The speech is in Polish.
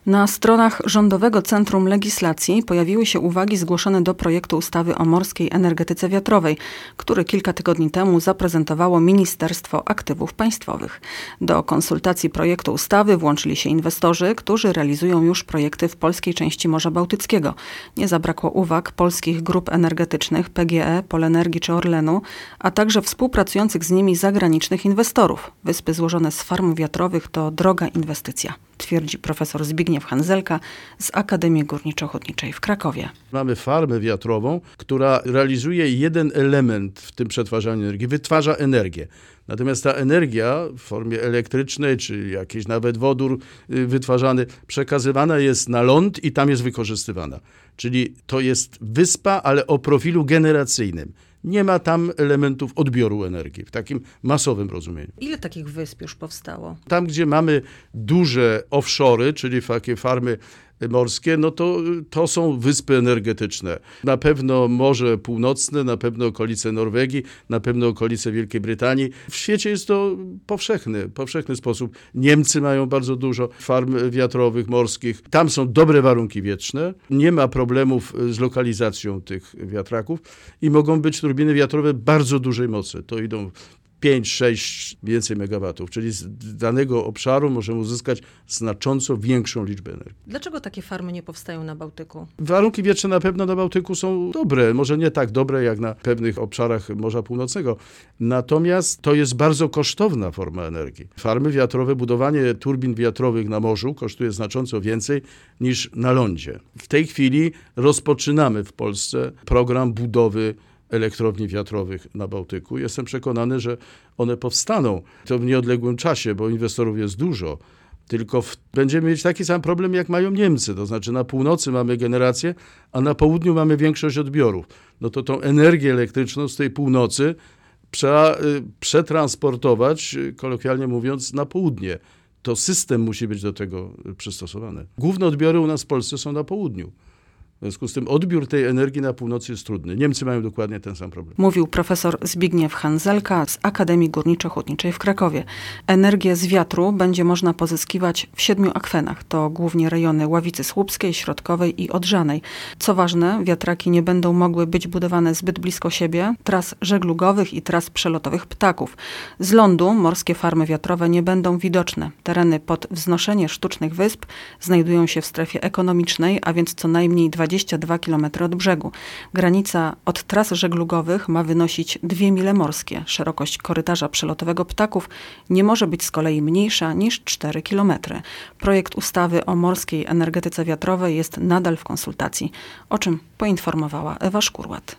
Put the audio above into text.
Na stronach Rządowego Centrum Legislacji pojawiły się uwagi zgłoszone do projektu ustawy o morskiej energetyce wiatrowej, który kilka tygodni temu zaprezentowało Ministerstwo Aktywów Państwowych. Do konsultacji projektu ustawy włączyli się inwestorzy, którzy realizują już projekty w polskiej części Morza Bałtyckiego. Nie zabrakło uwag polskich grup energetycznych PGE, Polenergii czy Orlenu, a także współpracujących z nimi zagranicznych inwestorów. Wyspy złożone z farm wiatrowych to droga inwestycja, twierdzi profesor Zbigniew Hanzelka z Akademii Górniczo-Hutniczej w Krakowie. Mamy farmę wiatrową, która realizuje jeden element w tym przetwarzaniu energii, wytwarza energię. Natomiast ta energia w formie elektrycznej, czy jakiś nawet wodór wytwarzany, przekazywana jest na ląd i tam jest wykorzystywana. Czyli to jest wyspa, ale o profilu generacyjnym. Nie ma tam elementów odbioru energii w takim masowym rozumieniu. Ile takich wysp już powstało? Tam, gdzie mamy duże offshory, czyli takie farmy morskie, no to są wyspy energetyczne. Na pewno Morze Północne, na pewno okolice Norwegii, na pewno okolice Wielkiej Brytanii. W świecie jest to powszechny sposób. Niemcy mają bardzo dużo farm wiatrowych, morskich. Tam są dobre warunki wietrzne. Nie ma problemów z lokalizacją tych wiatraków i mogą być turbiny wiatrowe bardzo dużej mocy. To idą 5, 6, więcej megawatów, czyli z danego obszaru możemy uzyskać znacząco większą liczbę energii. Dlaczego takie farmy nie powstają na Bałtyku? Warunki wietrzne na pewno na Bałtyku są dobre, może nie tak dobre jak na pewnych obszarach Morza Północnego, natomiast to jest bardzo kosztowna forma energii. Farmy wiatrowe, budowanie turbin wiatrowych na morzu kosztuje znacząco więcej niż na lądzie. W tej chwili rozpoczynamy w Polsce program budowy elektrowni wiatrowych na Bałtyku. Jestem przekonany, że one powstaną. To w nieodległym czasie, bo inwestorów jest dużo. Tylko będziemy mieć taki sam problem, jak mają Niemcy. To znaczy na północy mamy generację, a na południu mamy większość odbiorów. No to tą energię elektryczną z tej północy trzeba przetransportować, kolokwialnie mówiąc, na południe. To system musi być do tego przystosowany. Główne odbiory u nas w Polsce są na południu. W związku z tym odbiór tej energii na północy jest trudny. Niemcy mają dokładnie ten sam problem. Mówił profesor Zbigniew Hanzelka z Akademii Górniczo-Hutniczej w Krakowie. Energię z wiatru będzie można pozyskiwać w 7 akwenach. To głównie rejony Ławicy Słupskiej, Środkowej i Odrzanej. Co ważne, wiatraki nie będą mogły być budowane zbyt blisko siebie, tras żeglugowych i tras przelotowych ptaków. Z lądu morskie farmy wiatrowe nie będą widoczne. Tereny pod wznoszenie sztucznych wysp znajdują się w strefie ekonomicznej, a więc co najmniej 22 km od brzegu. Granica od tras żeglugowych ma wynosić 2 mile morskie. Szerokość korytarza przelotowego ptaków nie może być z kolei mniejsza niż 4 km. Projekt ustawy o morskiej energetyce wiatrowej jest nadal w konsultacji, o czym poinformowała Ewa Szkurłat.